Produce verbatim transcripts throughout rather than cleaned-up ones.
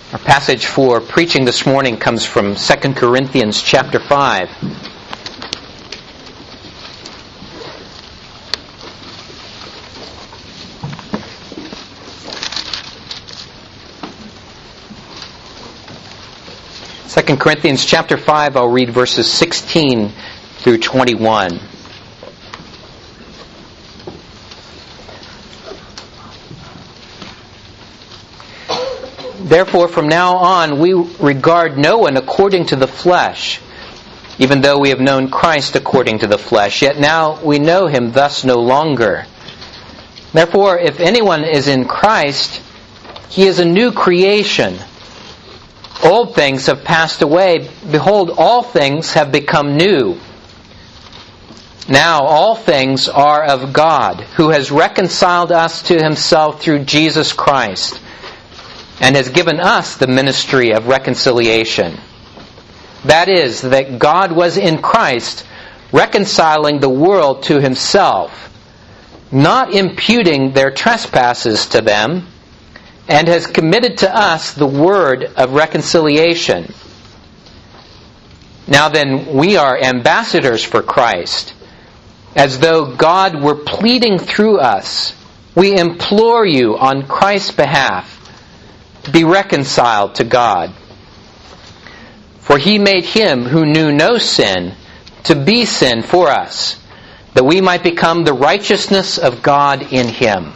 Our passage for preaching this morning comes from Second Corinthians chapter five. Second Corinthians chapter five, I'll read verses sixteen through twenty-one. Therefore, from now on, we regard no one according to the flesh, even though we have known Christ according to the flesh. Yet now we know him thus no longer. Therefore, if anyone is in Christ, he is a new creation. Old things have passed away. Behold, all things have become new. Now all things are of God, who has reconciled us to himself through Jesus Christ, and has given us the ministry of reconciliation. That is, that God was in Christ reconciling the world to himself, not imputing their trespasses to them, and has committed to us the word of reconciliation. Now then, we are ambassadors for Christ, as though God were pleading through us. We implore you on Christ's behalf, be reconciled to God. For he made him who knew no sin to be sin for us, that we might become the righteousness of God in him.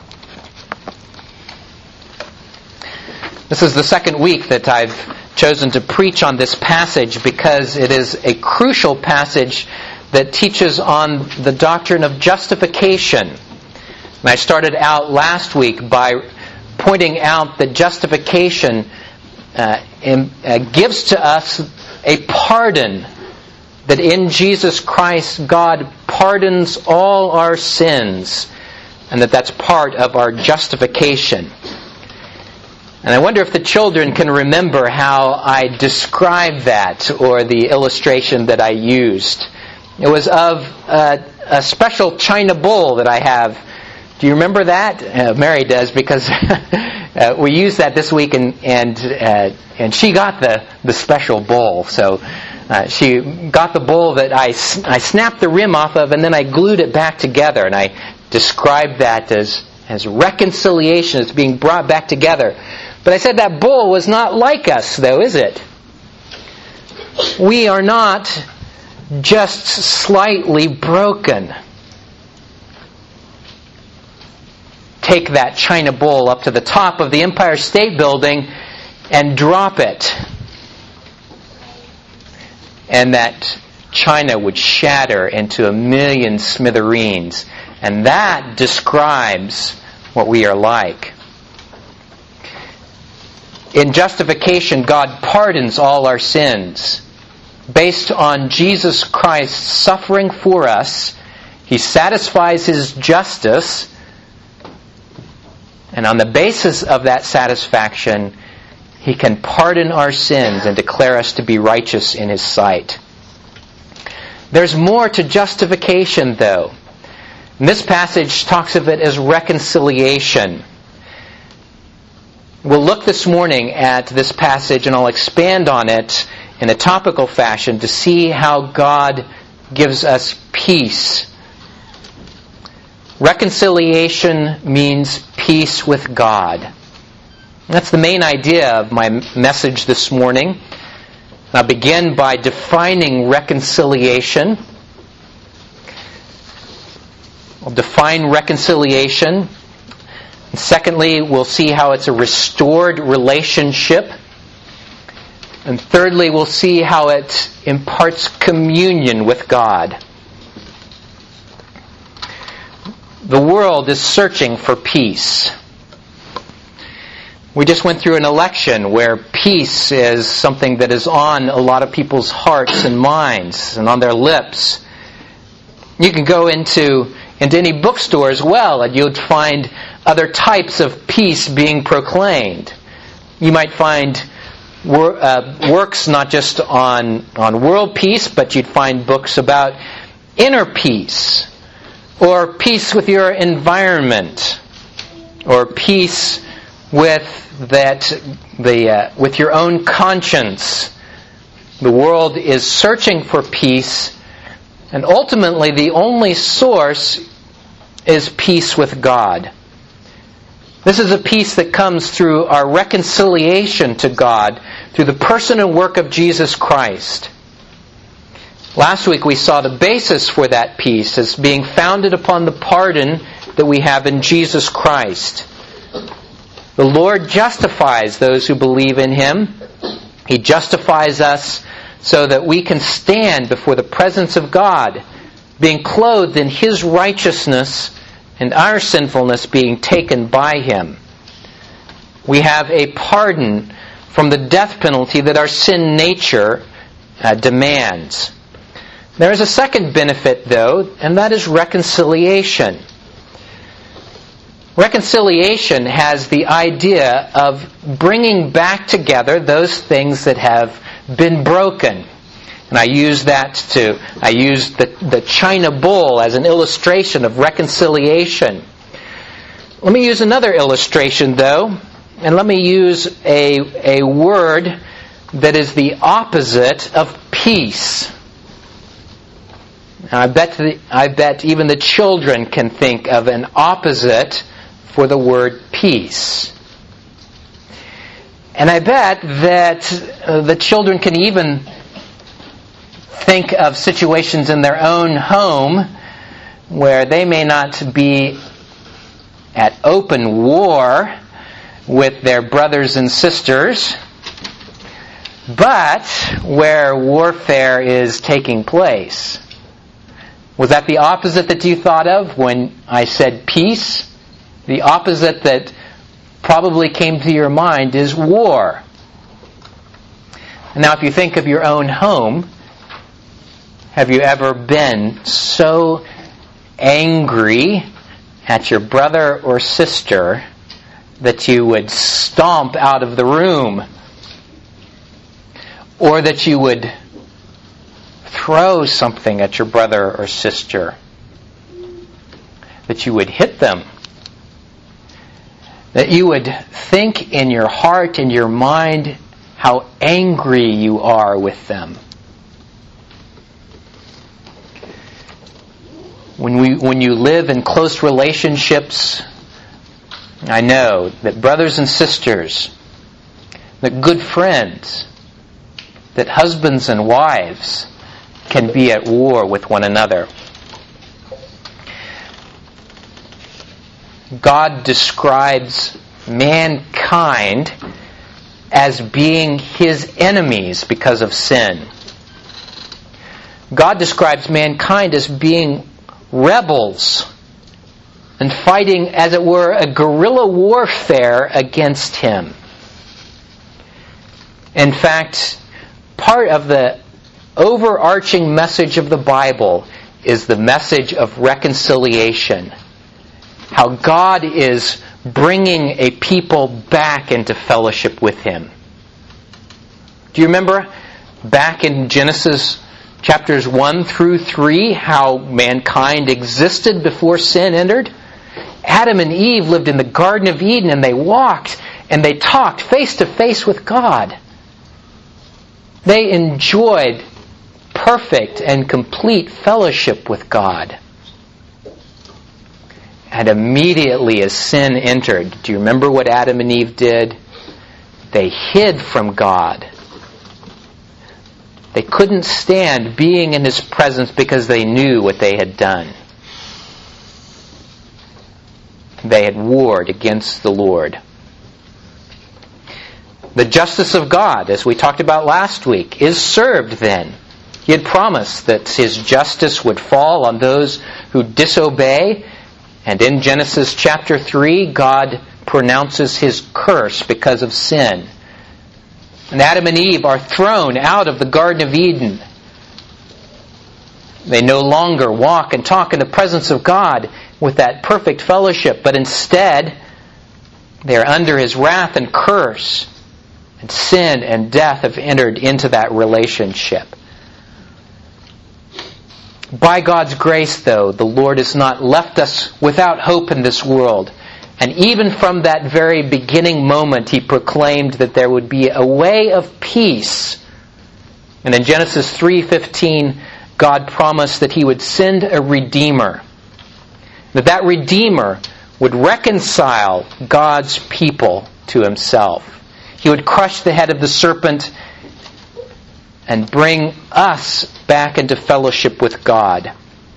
This is the second week that I've chosen to preach on this passage because it is a crucial passage that teaches on the doctrine of justification. And I started out last week by pointing out that justification uh, in, uh, gives to us a pardon, that in Jesus Christ God pardons all our sins, and that that's part of our justification. And I wonder if the children can remember how I described that, or the illustration that I used. It was of uh, a special china bowl that I have. Do you remember that? Uh, Mary does, because uh, we used that this week, and and uh, and she got the, the special bowl. So uh, she got the bowl that I, I snapped the rim off of, and then I glued it back together. And I described that as, as reconciliation, as being brought back together. But I said that bowl was not like us, though, is it? We are not just slightly broken. Take that china bowl up to the top of the Empire State Building and drop it, and that china would shatter into a million smithereens. And that describes what we are like. In justification, God pardons all our sins. Based on Jesus Christ's suffering for us, he satisfies his justice. And on the basis of that satisfaction, he can pardon our sins and declare us to be righteous in his sight. There's more to justification, though. And this passage talks of it as reconciliation. We'll look this morning at this passage, and I'll expand on it in a topical fashion to see how God gives us peace. Reconciliation means peace with God. That's the main idea of my message this morning. I'll begin by defining reconciliation. I'll define reconciliation. And secondly, we'll see how it's a restored relationship. And thirdly, we'll see how it imparts communion with God. The world is searching for peace. We just went through an election where peace is something that is on a lot of people's hearts and minds and on their lips. You can go into, into any bookstore as well, and you'd find other types of peace being proclaimed. You might find wor- uh, works not just on, on world peace, but you'd find books about inner peace, or peace with your environment, or peace with that the uh, with your own conscience. The world is searching for peace, and ultimately the only source is peace with God. This is a peace that comes through our reconciliation to God through the person and work of Jesus Christ. Last week we saw the basis for that peace as being founded upon the pardon that we have in Jesus Christ. The Lord justifies those who believe in Him. He justifies us so that we can stand before the presence of God, being clothed in His righteousness and our sinfulness being taken by Him. We have a pardon from the death penalty that our sin nature uh, demands. There is a second benefit, though, and that is reconciliation. Reconciliation has the idea of bringing back together those things that have been broken. And I use that to, I use the, the china bowl as an illustration of reconciliation. Let me use another illustration, though, and let me use a, a word that is the opposite of peace. Now, I bet the, I bet even the children can think of an opposite for the word peace. And I bet that uh, the children can even think of situations in their own home where they may not be at open war with their brothers and sisters, but where warfare is taking place. Was that the opposite that you thought of when I said peace? The opposite that probably came to your mind is war. Now, if you think of your own home, have you ever been so angry at your brother or sister that you would stomp out of the room? Or that you would throw something at your brother or sister? That you would hit them? That you would think in your heart and your mind how angry you are with them? When we, when you live in close relationships, I know that brothers and sisters, that good friends, that husbands and wives can be at war with one another. God describes mankind as being His enemies because of sin. God describes mankind as being rebels and fighting, as it were, a guerrilla warfare against Him. In fact, part of the overarching message of the Bible is the message of reconciliation. How God is bringing a people back into fellowship with Him. Do you remember back in Genesis chapters one through three how mankind existed before sin entered? Adam and Eve lived in the Garden of Eden, and they walked and they talked face to face with God. They enjoyed perfect and complete fellowship with God. And immediately as sin entered, do you remember what Adam and Eve did? They hid from God. They couldn't stand being in His presence because they knew what they had done. They had warred against the Lord. The justice of God, as we talked about last week, is served then. He had promised that His justice would fall on those who disobey. And in Genesis chapter three, God pronounces His curse because of sin. And Adam and Eve are thrown out of the Garden of Eden. They no longer walk and talk in the presence of God with that perfect fellowship, but instead they are under His wrath and curse. And sin and death have entered into that relationship. By God's grace, though, the Lord has not left us without hope in this world. And even from that very beginning moment, he proclaimed that there would be a way of peace. And in Genesis three fifteen, God promised that he would send a Redeemer. That that Redeemer would reconcile God's people to himself. He would crush the head of the serpent and bring us back into fellowship with God.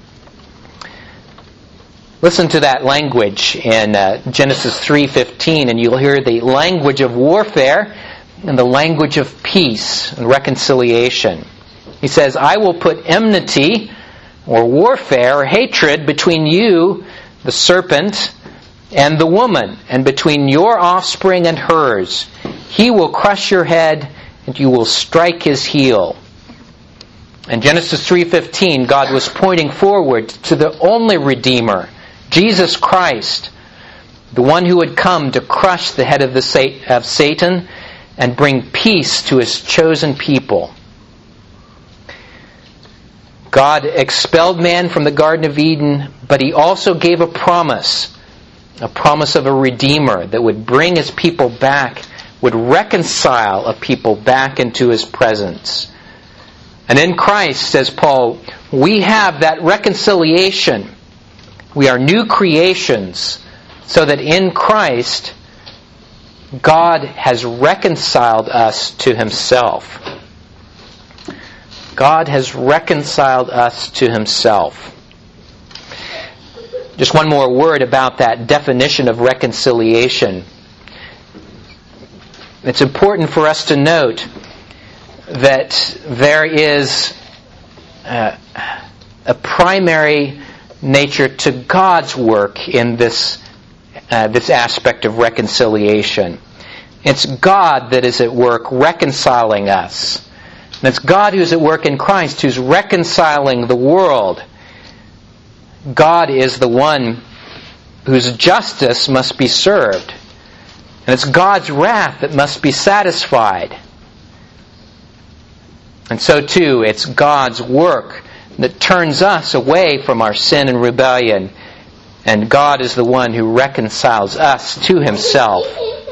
Listen to that language in uh, Genesis three fifteen, and you'll hear the language of warfare and the language of peace and reconciliation. He says, I will put enmity or warfare or hatred between you, the serpent, and the woman, and between your offspring and hers. He will crush your head, and you will strike his heel. In Genesis three fifteen, God was pointing forward to the only Redeemer, Jesus Christ, the one who would come to crush the head of, the of Satan and bring peace to his chosen people. God expelled man from the Garden of Eden, but he also gave a promise, a promise of a Redeemer that would bring his people back, would reconcile a people back into his presence. And in Christ, says Paul, we have that reconciliation. We are new creations, so that in Christ, God has reconciled us to himself. God has reconciled us to himself. Just one more word about that definition of reconciliation. It's important for us to note that there is uh, a primary nature to God's work in this uh, this aspect of reconciliation. It's God that is at work reconciling us. And it's God who's at work in Christ who's reconciling the world. God is the one whose justice must be served. And it's God's wrath that must be satisfied. And so too, it's God's work that turns us away from our sin and rebellion. And God is the one who reconciles us to himself.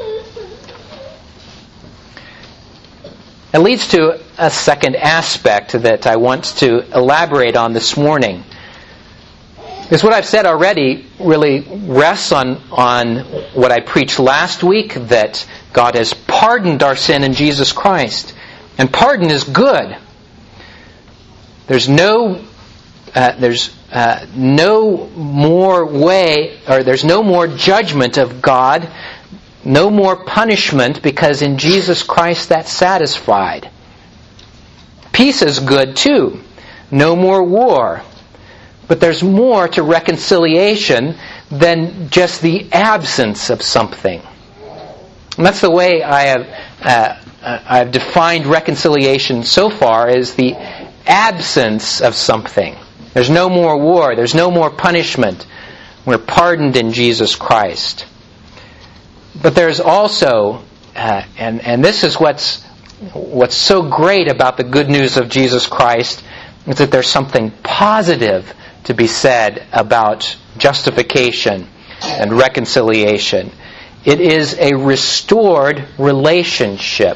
It leads to a second aspect that I want to elaborate on this morning. Because what I've said already really rests on, on what I preached last week, that God has pardoned our sin in Jesus Christ. And pardon is good. There's no uh, there's uh, no more way, or there's no more judgment of God, no more punishment, because in Jesus Christ that's satisfied. Peace is good too. No more war. But there's more to reconciliation than just the absence of something. And that's the way I have uh, I've defined reconciliation so far, as the absence of something. There's no more war. There's no more punishment. We're pardoned in Jesus Christ. But there's also, uh, and and this is what's what's so great about the good news of Jesus Christ, is that there's something positive to be said about justification and reconciliation. It is a restored relationship.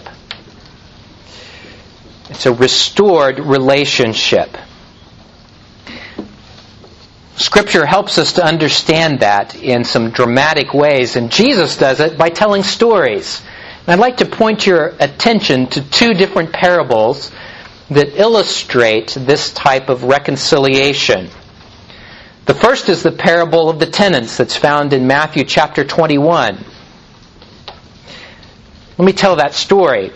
It's a restored relationship. Scripture helps us to understand that in some dramatic ways, and Jesus does it by telling stories. And I'd like to point your attention to two different parables that illustrate this type of reconciliation. The first is the parable of the tenants that's found in Matthew chapter twenty-one. Let me tell that story.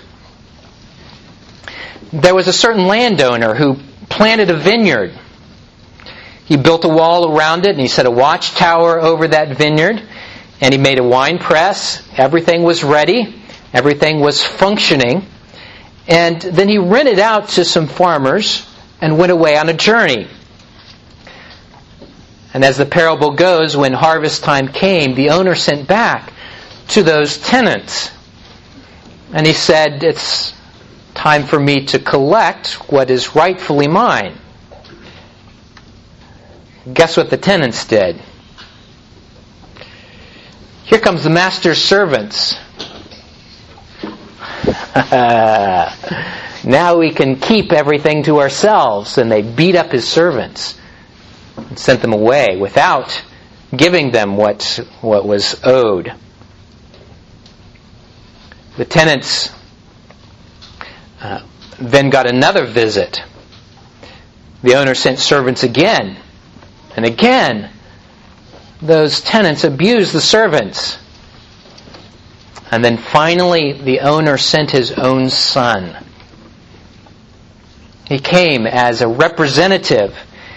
There was a certain landowner who planted a vineyard. He built a wall around it, and he set a watchtower over that vineyard, and he made a wine press. Everything was ready. Everything was functioning. And then he rented out to some farmers and went away on a journey. And as the parable goes, when harvest time came, the owner sent back to those tenants. And he said, it's time for me to collect what is rightfully mine. Guess what the tenants did? Here comes the master's servants. Now we can keep everything to ourselves. And they beat up his servants and sent them away without giving them what, what was owed. The tenants uh, then got another visit. The owner sent servants again. And again, those tenants abused the servants. And then finally, the owner sent his own son. He came as a representative.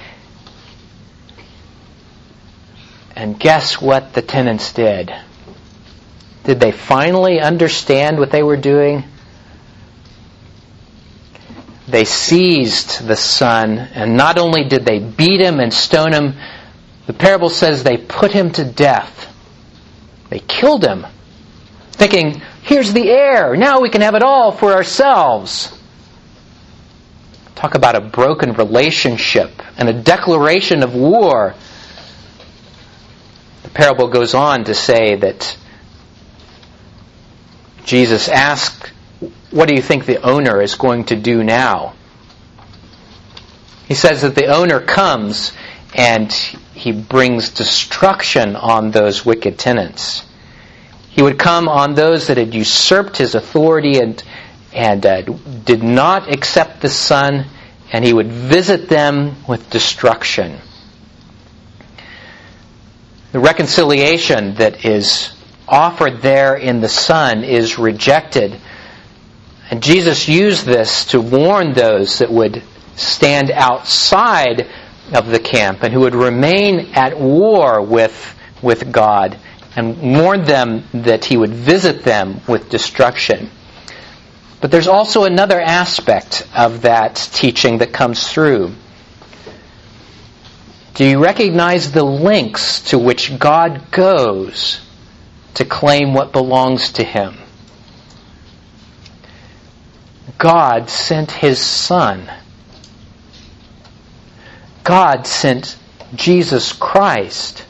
And guess what the tenants did? Did they finally understand what they were doing? They seized the son, and not only did they beat him and stone him, the parable says they put him to death. They killed him, thinking, here's the heir, now we can have it all for ourselves. Talk about a broken relationship and a declaration of war. The parable goes on to say that Jesus asked, what do you think the owner is going to do now? He says that the owner comes and he brings destruction on those wicked tenants. He would come on those that had usurped his authority and, and uh, did not accept the Son, and he would visit them with destruction. The reconciliation that is offered there in the Son is rejected. And Jesus used this to warn those that would stand outside of the camp and who would remain at war with, with God, and warned them that he would visit them with destruction. But there's also another aspect of that teaching that comes through. Do you recognize the lengths to which God goes to claim what belongs to him? God sent his Son. God sent Jesus Christ.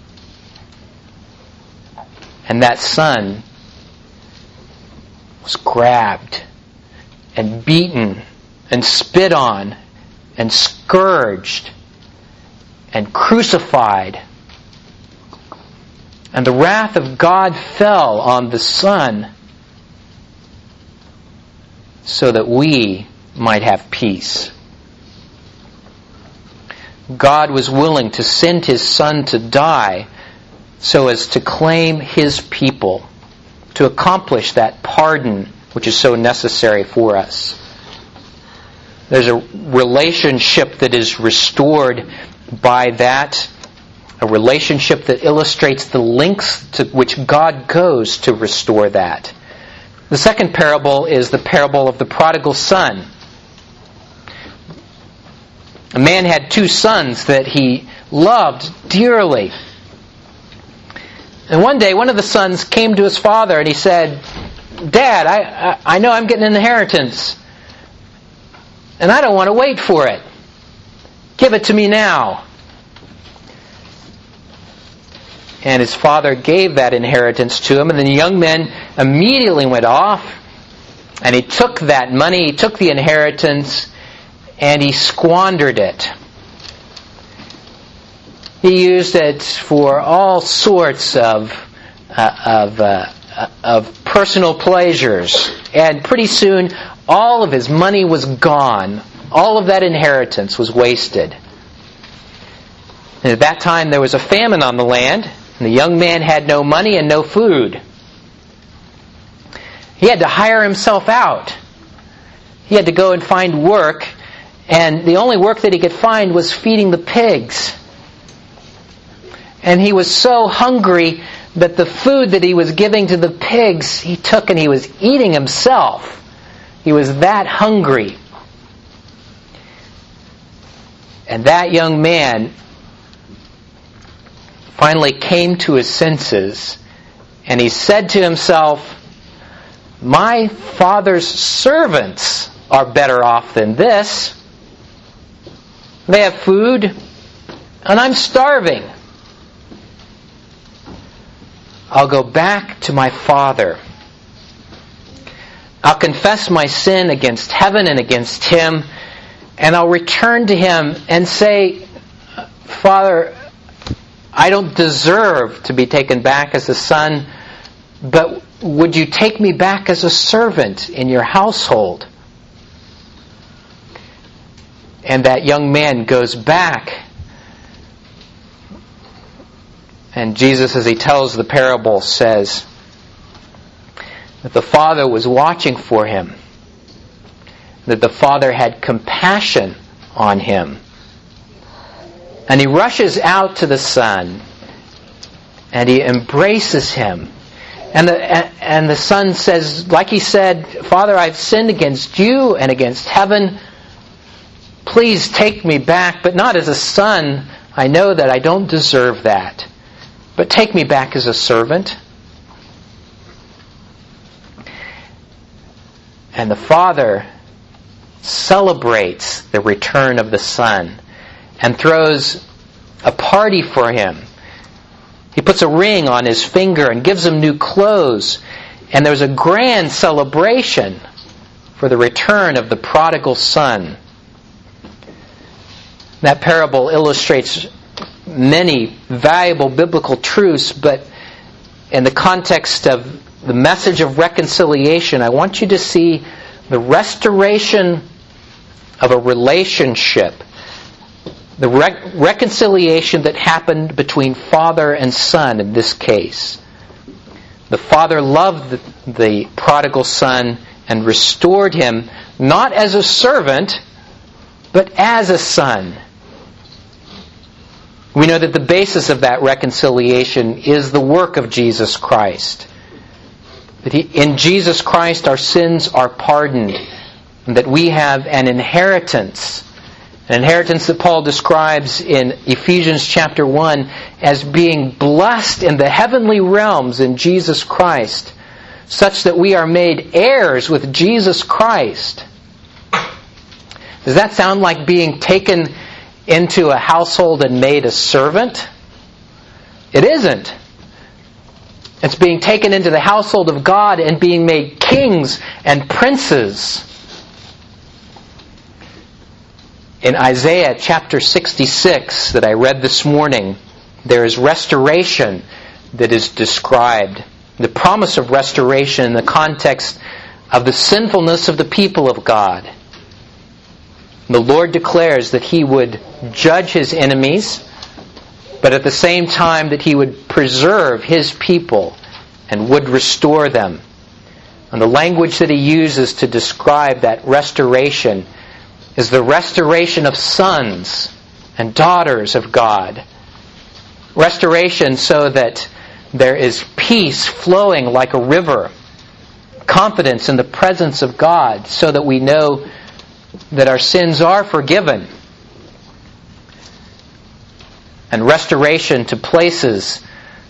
And that Son was grabbed and beaten and spit on and scourged and crucified. And the wrath of God fell on the Son so that we might have peace. God was willing to send his Son to die so as to claim his people, to accomplish that pardon which is so necessary for us. There's a relationship that is restored by that, a relationship that illustrates the lengths to which God goes to restore that. The second parable is the parable of the prodigal son. A man had two sons that he loved dearly. And one day, one of the sons came to his father and he said, Dad, I, I, I know I'm getting an inheritance, and I don't want to wait for it. Give it to me now. And his father gave that inheritance to him, and the young man immediately went off, and he took that money, he took the inheritance, and he squandered it. He used it for all sorts of uh, of uh, of personal pleasures, and pretty soon all of his money was gone. All of that inheritance was wasted. And at that time there was a famine on the land, and the young man had no money and no food. He had to hire himself out. He had to go and find work, and the only work that he could find was feeding the pigs. And he was so hungry that the food that he was giving to the pigs, he took and he was eating himself. He was that hungry. And that young man finally came to his senses, and he said to himself, my father's servants are better off than this. They have food, and I'm starving. I'll go back to my Father. I'll confess my sin against heaven and against Him, and I'll return to Him and say, Father, I don't deserve to be taken back as a son, but would you take me back as a servant in your household? And that young man goes back. And Jesus, as He tells the parable, says that the Father was watching for him, that the Father had compassion on him. And He rushes out to the Son, and He embraces him. And the, and the Son says, like he said, Father, I've sinned against you and against heaven. Please take me back, but not as a son. I know that I don't deserve that. But take me back as a servant. And the Father celebrates the return of the Son and throws a party for him. He puts a ring on his finger and gives him new clothes. And there's a grand celebration for the return of the prodigal son. That parable illustrates many valuable biblical truths, but in the context of the message of reconciliation, I want you to see the restoration of a relationship. The re- reconciliation that happened between father and son in this case. The father loved the, the prodigal son and restored him not as a servant, but as a son. We know that the basis of that reconciliation is the work of Jesus Christ. That he, in Jesus Christ our sins are pardoned, and that we have an inheritance. An inheritance that Paul describes in Ephesians chapter one as being blessed in the heavenly realms in Jesus Christ, such that we are made heirs with Jesus Christ. Does that sound like being taken into a household and made a servant? It isn't. It's being taken into the household of God and being made kings and princes. In Isaiah chapter sixty-six that I read this morning, there is restoration that is described. The promise of restoration in the context of the sinfulness of the people of God. The Lord declares that He would judge His enemies, but at the same time that He would preserve His people and would restore them. And the language that He uses to describe that restoration is the restoration of sons and daughters of God. Restoration so that there is peace flowing like a river. Confidence in the presence of God so that we know that our sins are forgiven. And restoration to places,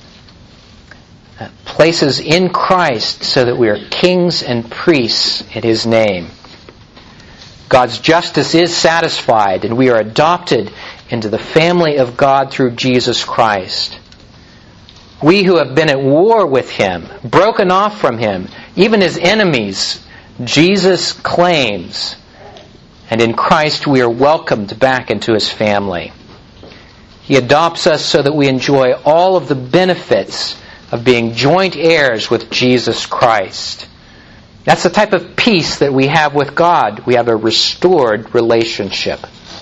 places in Christ so that we are kings and priests in His name. God's justice is satisfied, and we are adopted into the family of God through Jesus Christ. We who have been at war with Him, broken off from Him, even His enemies, Jesus claims, and in Christ we are welcomed back into His family. He adopts us so that we enjoy all of the benefits of being joint heirs with Jesus Christ. That's the type of peace that we have with God. We have a restored relationship.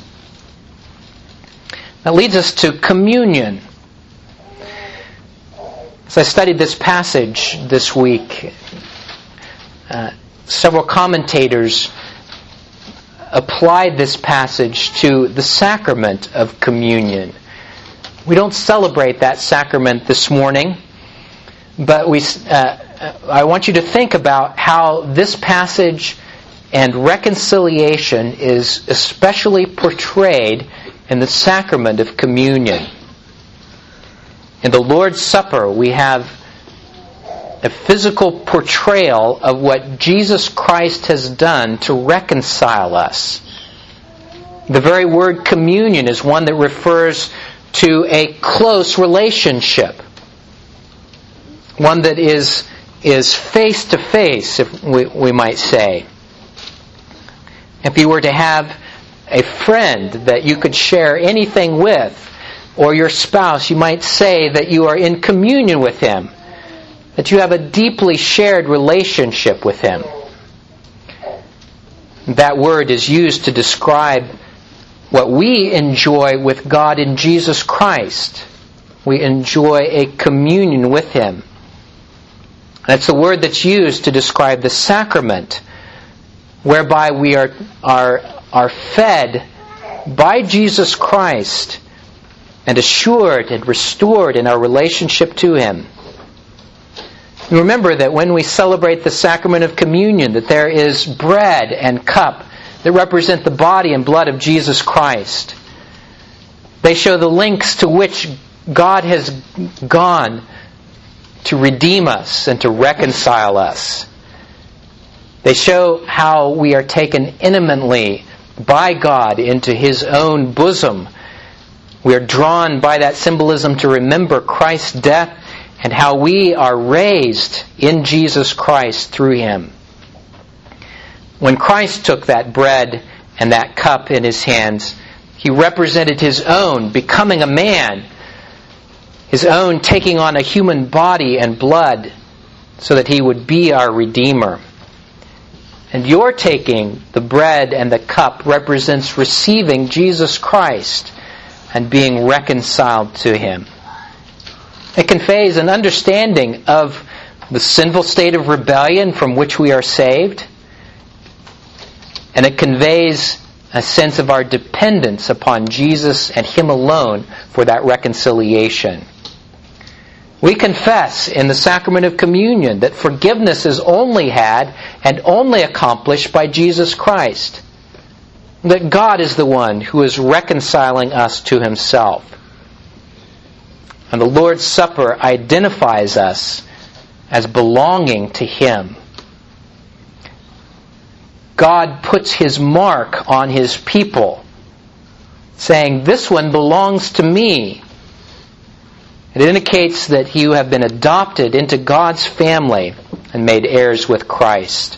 That leads us to communion. As I studied this passage this week, uh, several commentators applied this passage to the sacrament of communion. We don't celebrate that sacrament this morning, but we... Uh, I want you to think about how this passage and reconciliation is especially portrayed in the sacrament of communion. In the Lord's Supper, we have a physical portrayal of what Jesus Christ has done to reconcile us. The very word communion is one that refers to a close relationship. one that is is face to face, if we, we might say. If you were to have a friend that you could share anything with, or your spouse, you might say that you are in communion with him, that you have a deeply shared relationship with him. That word is used to describe what we enjoy with God in Jesus Christ. We enjoy a communion with him. That's the word that's used to describe the sacrament, whereby we are, are, are fed by Jesus Christ and assured and restored in our relationship to him. You remember that when we celebrate the sacrament of communion, that there is bread and cup that represent the body and blood of Jesus Christ. They show the lengths to which God has gone to redeem us and to reconcile us. They show how we are taken intimately by God into his own bosom. We are drawn by that symbolism to remember Christ's death and how we are raised in Jesus Christ through him. When Christ took that bread and that cup in his hands, he represented his own becoming a man, his own taking on a human body and blood so that he would be our Redeemer. And your taking the bread and the cup represents receiving Jesus Christ and being reconciled to him. It conveys an understanding of the sinful state of rebellion from which we are saved, and it conveys a sense of our dependence upon Jesus and him alone for that reconciliation. We confess in the sacrament of communion that forgiveness is only had and only accomplished by Jesus Christ. That God is the one who is reconciling us to himself. And the Lord's Supper identifies us as belonging to him. God puts his mark on his people, saying, "This one belongs to me." It indicates that you have been adopted into God's family and made heirs with Christ.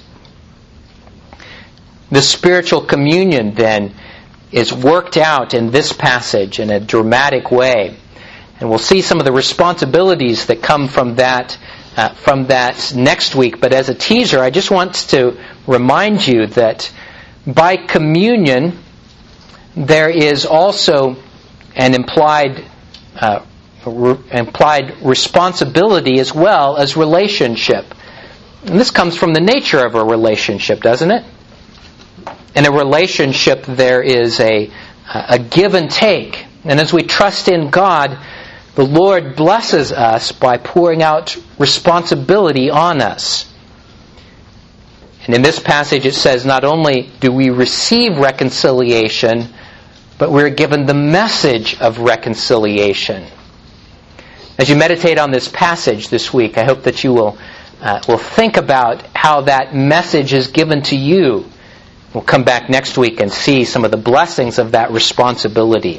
The spiritual communion, then, is worked out in this passage in a dramatic way. And we'll see some of the responsibilities that come from that uh, from that next week. But as a teaser, I just want to remind you that by communion, there is also an implied uh, re- implied responsibility as well as relationship. And this comes from the nature of a relationship, doesn't it? In a relationship, there is a a give and take. And as we trust in God, the Lord blesses us by pouring out responsibility on us. And in this passage it says not only do we receive reconciliation, but we're given the message of reconciliation. As you meditate on this passage this week, I hope that you will, uh, will think about how that message is given to you. We'll come back next week and see some of the blessings of that responsibility.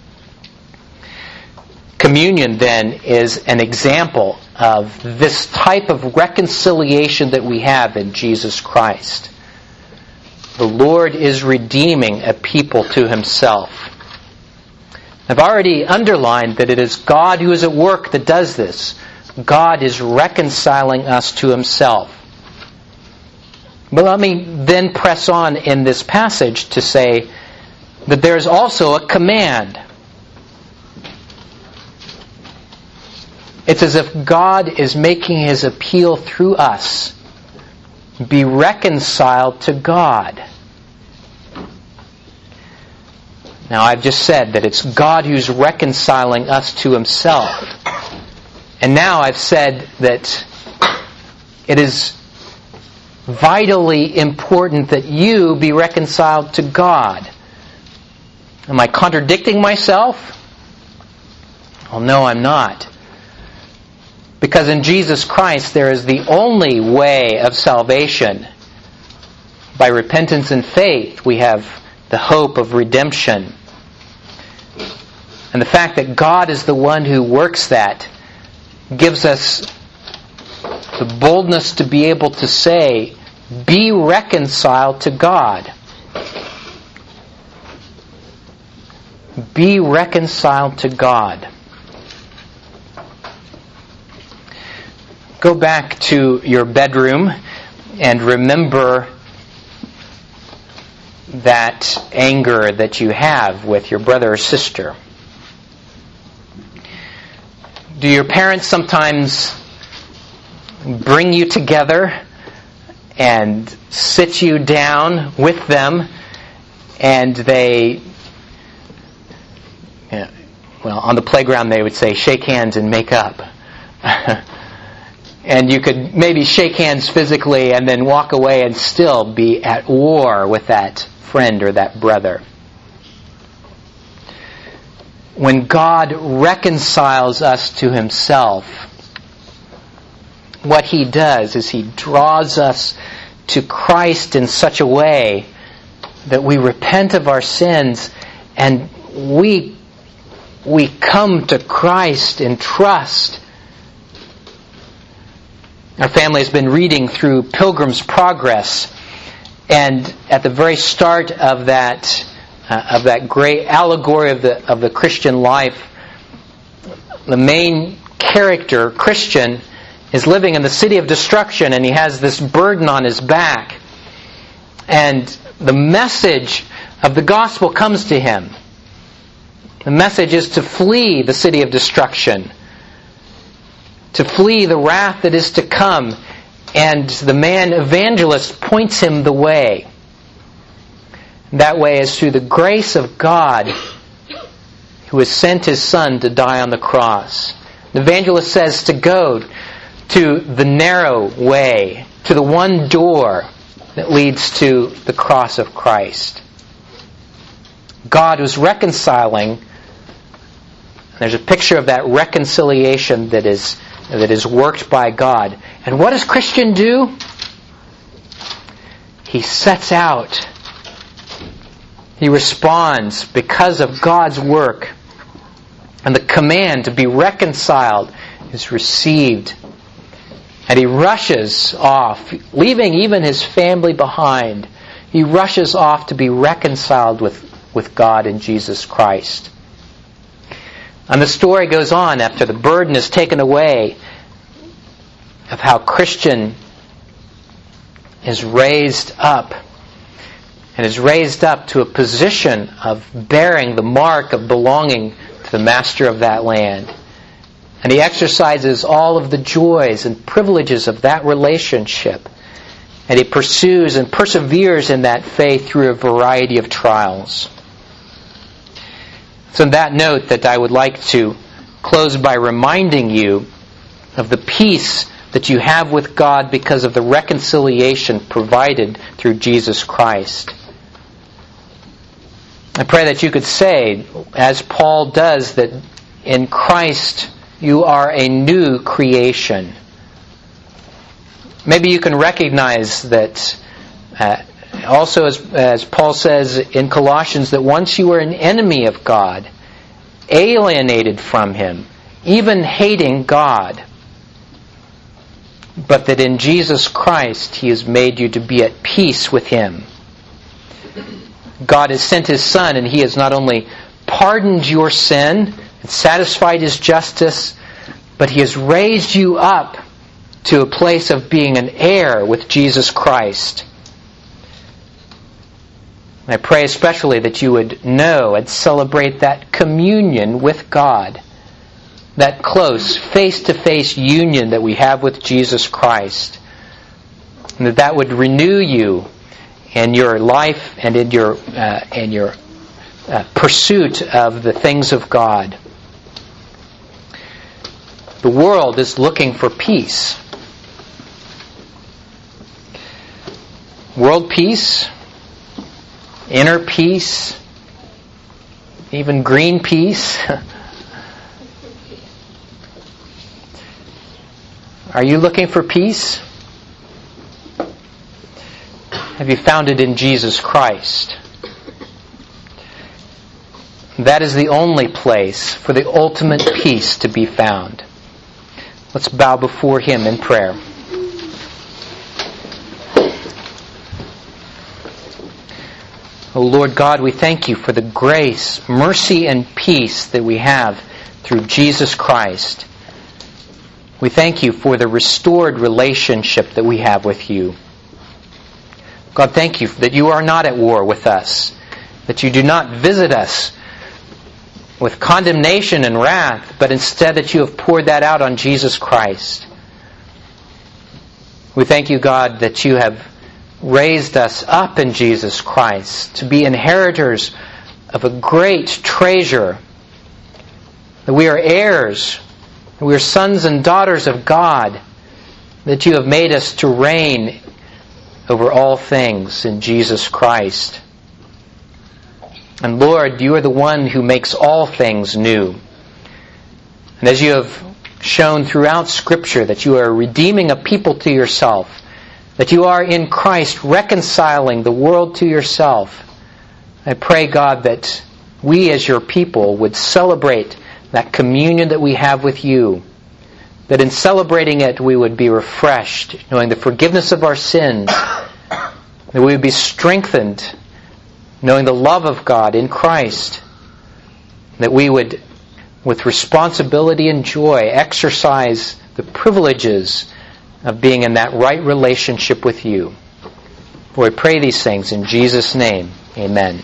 Communion, then, is an example of this type of reconciliation that we have in Jesus Christ. The Lord is redeeming a people to himself. I've already underlined that it is God who is at work that does this. God is reconciling us to himself. But let me then press on in this passage to say that there is also a command. It's as if God is making his appeal through us. Be reconciled to God. Now, I've just said that it's God who's reconciling us to himself. And now I've said that it is vitally important that you be reconciled to God. Am I contradicting myself? Well, no, I'm not. Because in Jesus Christ there is the only way of salvation. By repentance and faith we have the hope of redemption. And the fact that God is the one who works that gives us the boldness to be able to say, be reconciled to God. Be reconciled to God. Go back to your bedroom and remember that anger that you have with your brother or sister. Do your parents sometimes bring you together and sit you down with them, and they, yeah, well, on the playground they would say, shake hands and make up. And you could maybe shake hands physically and then walk away and still be at war with that friend or that brother. When God reconciles us to Himself, what He does is He draws us to Christ in such a way that we repent of our sins and we, we come to Christ in trust. Our family has been reading through Pilgrim's Progress, and at the very start of that uh, of that great allegory of the of the Christian life, the main character, Christian, is living in the city of destruction, and he has this burden on his back. And the message of the gospel comes to him. The message is to flee the city of destruction, to flee the wrath that is to come. And the man evangelist points him the way. That way is through the grace of God, who has sent His Son to die on the cross. The evangelist says to go to the narrow way, to the one door that leads to the cross of Christ. God was reconciling. There's a picture of that reconciliation that is that is worked by God. And what does Christian do? He sets out. He responds because of God's work. And the command to be reconciled is received. And he rushes off, leaving even his family behind. He rushes off to be reconciled with, with God in Jesus Christ. And the story goes on after the burden is taken away of how Christian is raised up and is raised up to a position of bearing the mark of belonging to the master of that land. And he exercises all of the joys and privileges of that relationship. And he pursues and perseveres in that faith through a variety of trials. It's on that note that I would like to close by reminding you of the peace that you have with God because of the reconciliation provided through Jesus Christ. I pray that you could say, as Paul does, that in Christ you are a new creation. Maybe you can recognize that uh, also as, as Paul says in Colossians, that once you were an enemy of God, alienated from Him, even hating God, but that in Jesus Christ He has made you to be at peace with Him. God has sent His Son, and He has not only pardoned your sin and satisfied His justice, but He has raised you up to a place of being an heir with Jesus Christ. And I pray especially that you would know and celebrate that communion with God, that close, face-to-face union that we have with Jesus Christ, and that that would renew you in your life and in your uh, in your uh, pursuit of the things of God. The world is looking for peace. World peace, inner peace, even green peace. Are you looking for peace? Have you found it in Jesus Christ? That is the only place for the ultimate peace to be found. Let's bow before Him in prayer. O Lord God, we thank you for the grace, mercy, and peace that we have through Jesus Christ. We thank you for the restored relationship that we have with you. God, thank you that you are not at war with us, that you do not visit us with condemnation and wrath, but instead that you have poured that out on Jesus Christ. We thank you, God, that you have raised us up in Jesus Christ to be inheritors of a great treasure, that we are heirs, that we are sons and daughters of God, that you have made us to reign over all things in Jesus Christ. And Lord, you are the one who makes all things new. And as you have shown throughout Scripture that you are redeeming a people to yourself, that you are in Christ reconciling the world to yourself, I pray, God, that we as your people would celebrate that communion that we have with you, that in celebrating it we would be refreshed, knowing the forgiveness of our sins, that we would be strengthened, knowing the love of God in Christ, that we would, with responsibility and joy, exercise the privileges of being in that right relationship with you. For we pray these things in Jesus' name. Amen.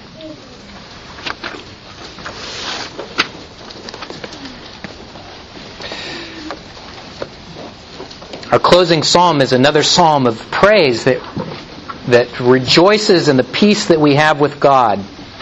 Our closing psalm is another psalm of praise that that rejoices in the peace that we have with God.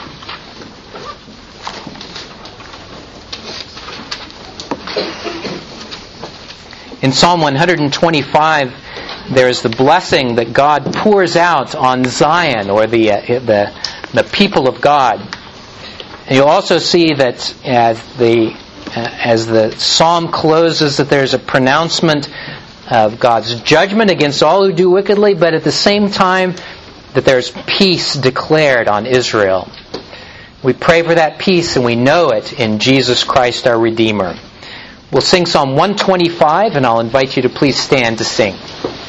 In Psalm one twenty-five, there is the blessing that God pours out on Zion, or the uh, the the people of God. And you'll also see that as the uh, as the psalm closes, that there's a pronouncement of God's judgment against all who do wickedly, but at the same time that there's peace declared on Israel. We pray for that peace, and we know it in Jesus Christ our Redeemer. We'll sing Psalm one twenty-five, and I'll invite you to please stand to sing.